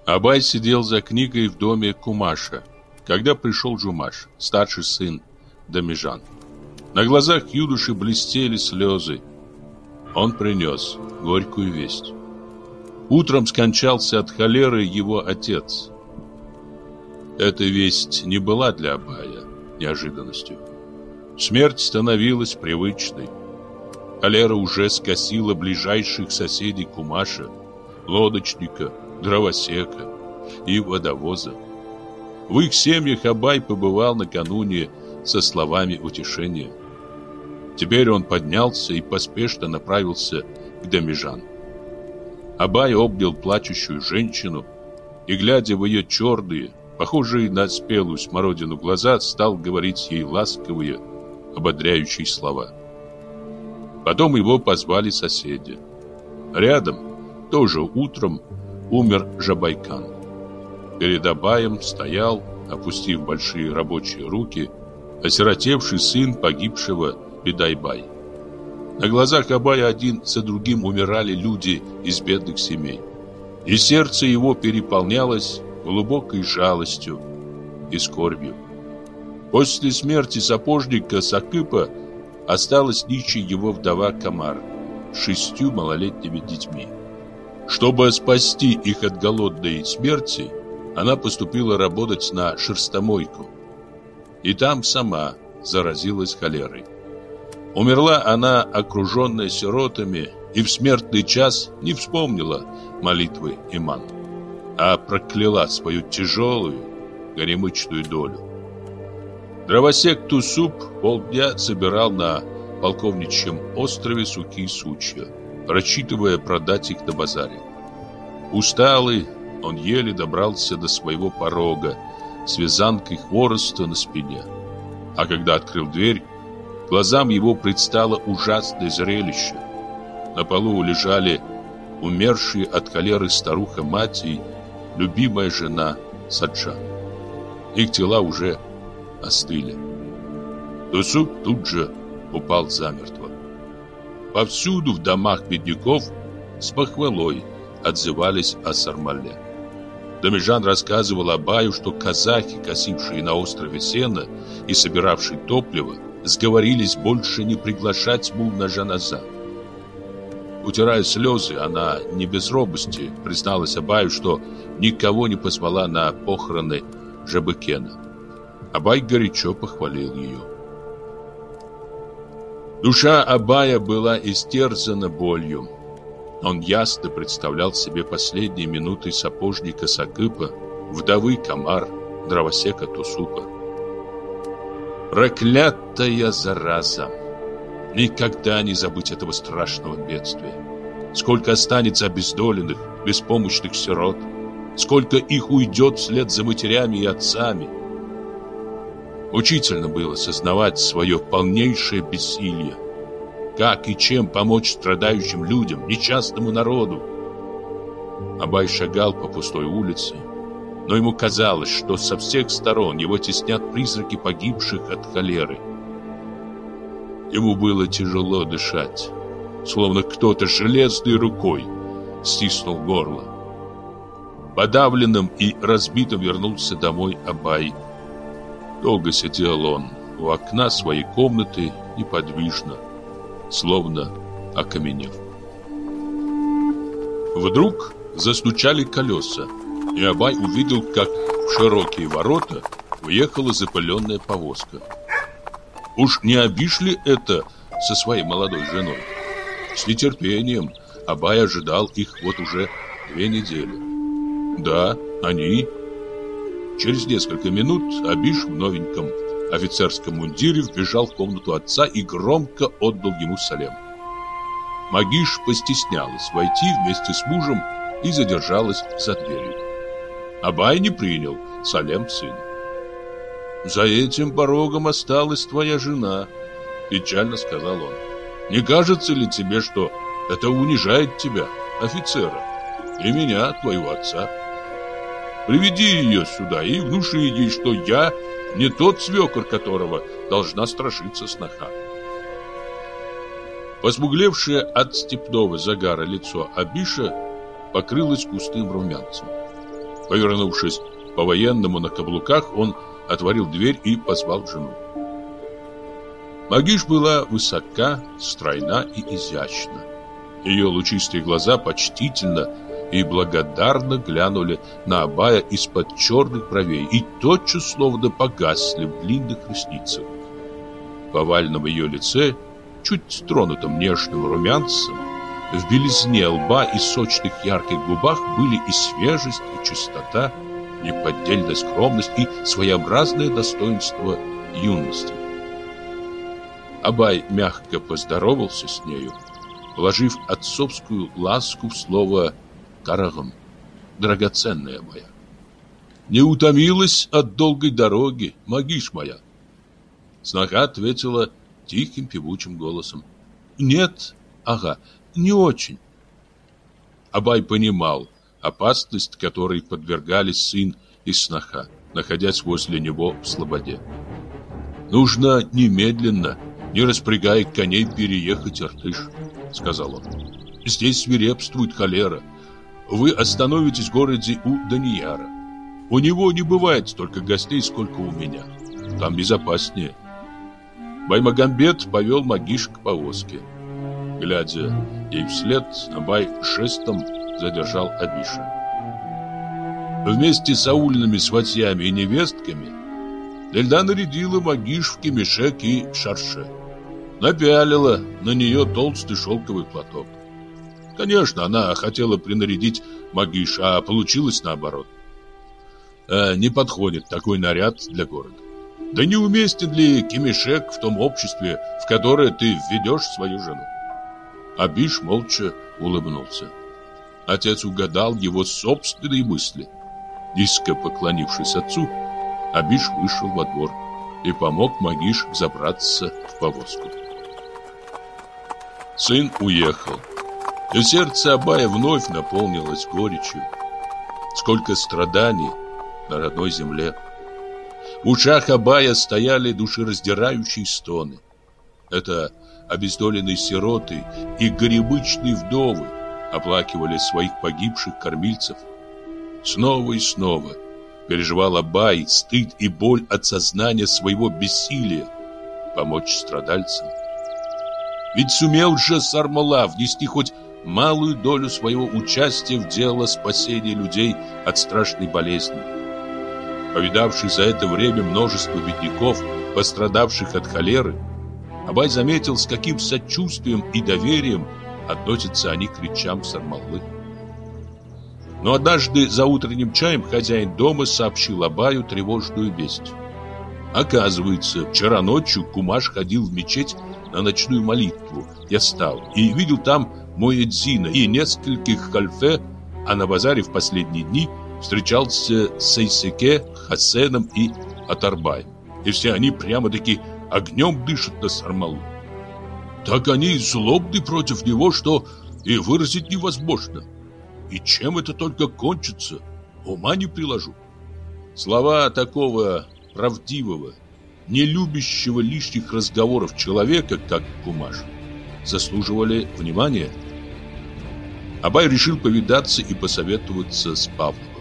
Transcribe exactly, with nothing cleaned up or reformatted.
Абай сидел за книгой в доме Кумаша, когда пришел Жумаш, старший сын Дамижан. На глазах юноши блестели слезы. Он принес горькую весть. Утром скончался от холеры его отец. Эта весть не была для Абая неожиданностью. Смерть становилась привычной. Холера уже скосила ближайших соседей Кумаша, лодочника, дровосека и водовоза. В их семьях Абай побывал накануне со словами утешения. Теперь он поднялся и поспешно направился к Дамижан. Абай обнял плачущую женщину и, глядя в ее черные, похожие на спелую смородину глаза, стал говорить ей ласковые, ободряющие слова. Потом его позвали соседи. Рядом, тоже утром, умер Жабайкан. Перед Абаем стоял, опустив большие рабочие руки, осиротевший сын погибшего Бидайбай. На глазах Абая один за другим умирали люди из бедных семей. И сердце его переполнялось глубокой жалостью и скорбью. После смерти сапожника Сакыпа осталась нищей его вдова Камар с шестью малолетними детьми. Чтобы спасти их от голодной смерти, она поступила работать на шерстомойку. И там сама заразилась холерой. Умерла она, окруженная сиротами, и в смертный час не вспомнила молитвы иман, а прокляла свою тяжелую, горемычную долю. Дровосек Тусуп полдня собирал на полковничьем острове суки и сучья, рассчитывая продать их на базаре. Усталый, он еле добрался до своего порога с вязанкой хвороста на спине. А когда открыл дверь, глазам его предстало ужасное зрелище. На полу лежали умершие от холеры старуха-мать и любимая жена Саджа. Их тела уже остыли. Тусуп тут же упал замертво. Повсюду в домах бедняков с похвалой отзывались о Сармале. Дамижан рассказывал Абаю, что казахи, косившие на острове сено и собиравшие топливо, сговорились больше не приглашать мул на жаназа. Утирая слезы, она не без робости призналась Абаю, что никого не позвала на похороны Жабыкена. Абай горячо похвалил ее. Душа Абая была истерзана болью. Он ясно представлял себе последние минуты сапожника Сакыпа, вдовы Камар, дровосека Тусупа. Проклятая зараза! Никогда не забыть этого страшного бедствия. Сколько останется обездоленных, беспомощных сирот, сколько их уйдет вслед за матерями и отцами. Учительно было сознавать свое полнейшее бессилие. Как и чем помочь страдающим людям, несчастному народу? Абай шагал по пустой улице, но ему казалось, что со всех сторон его теснят призраки погибших от холеры. Ему было тяжело дышать, словно кто-то железной рукой стиснул горло. Подавленным и разбитым вернулся домой Абай. Долго сидел он у окна своей комнаты неподвижно, словно окаменев. Вдруг застучали колеса, и Абай увидел, как в широкие ворота въехала запыленная повозка. Уж не Абиш ли это со своей молодой женой? С нетерпением Абай ожидал их вот уже две недели. Да, они. Через несколько минут Абиш в новеньком офицерском мундире вбежал в комнату отца и громко отдал ему салем. Магиш постеснялась войти вместе с мужем и задержалась за дверью. Абай не принял салем сына. «За этим порогом осталась твоя жена», — печально сказал он. «Не кажется ли тебе, что это унижает тебя, офицера, и меня, твоего отца? Приведи ее сюда и внуши ей, что я не тот свекор, которого должна страшиться сноха». Посмуглевшее от степного загара лицо Абиша покрылось густым румянцем. Повернувшись по-военному на каблуках, он отворил дверь и позвал жену. Магиш была высока, стройна и изящна. Ее лучистые глаза почтительно и благодарно глянули на Абая из-под черных бровей и тотчас словно погасли в длинных ресницах. В овальном ее лице, чуть тронутом нежным румянцем, в белизне лба и сочных ярких губах были и свежесть, и чистота, неподдельная скромность и своеобразное достоинство юности. Абай мягко поздоровался с нею, вложив отцовскую ласку в слово «карагым», драгоценная моя. «Не утомилась от долгой дороги, Магиш моя?» Сноха ответила тихим певучим голосом: «Нет, ага, не очень». Абай понимал опасность, которой подвергались сын и сноха, находясь возле него в слободе. «Нужно немедленно, не распрягая коней, переехать Иртыш», — сказал он. «Здесь свирепствует холера. Вы остановитесь в городе у Данияра. У него не бывает столько гостей, сколько у меня. Там безопаснее». Баймагамбет повел Магиш к повозке. Глядя ей вслед, Абай жестом задержал Абиша. Вместе с аульными сватьями и невестками Дельда нарядила Магиш в кемешек и шарше. Напялила на нее толстый шелковый платок. Конечно, она хотела принарядить Магиш, а получилось наоборот. А не подходит такой наряд для города. Да не уместен ли кемешек в том обществе, в которое ты введешь свою жену? Абиш молча улыбнулся. Отец угадал его собственные мысли. Низко поклонившись отцу, Абиш вышел во двор и помог Магиш забраться в повозку. Сын уехал, и сердце Абая вновь наполнилось горечью. Сколько страданий на родной земле! В ушах Абая стояли душераздирающие стоны. Это обездоленные сироты и горебычные вдовы оплакивали своих погибших кормильцев. Снова и снова переживал Абай стыд и боль от сознания своего бессилия помочь страдальцам. Ведь сумел же Сармала внести хоть малую долю своего участия в дело спасения людей от страшной болезни. Повидавший за это время множество бедняков, пострадавших от холеры, Абай заметил, с каким сочувствием и доверием относятся они к речам Сармалы. Но однажды за утренним чаем хозяин дома сообщил Абаю тревожную весть. Оказывается, вчера ночью Кумаш ходил в мечеть на ночную молитву, я стал, и видел там Муэдзина и нескольких хальфе, а на базаре в последние дни встречался с Сейсеке, Хасеном и Атарбаем. И все они прямо-таки огнем дышат на Сармалу. Так они злобны против него, что и выразить невозможно. И чем это только кончится, ума не приложу. Слова такого правдивого, не любящего лишних разговоров человека, как Кумаш, заслуживали внимания. Абай решил повидаться и посоветоваться с Павлом.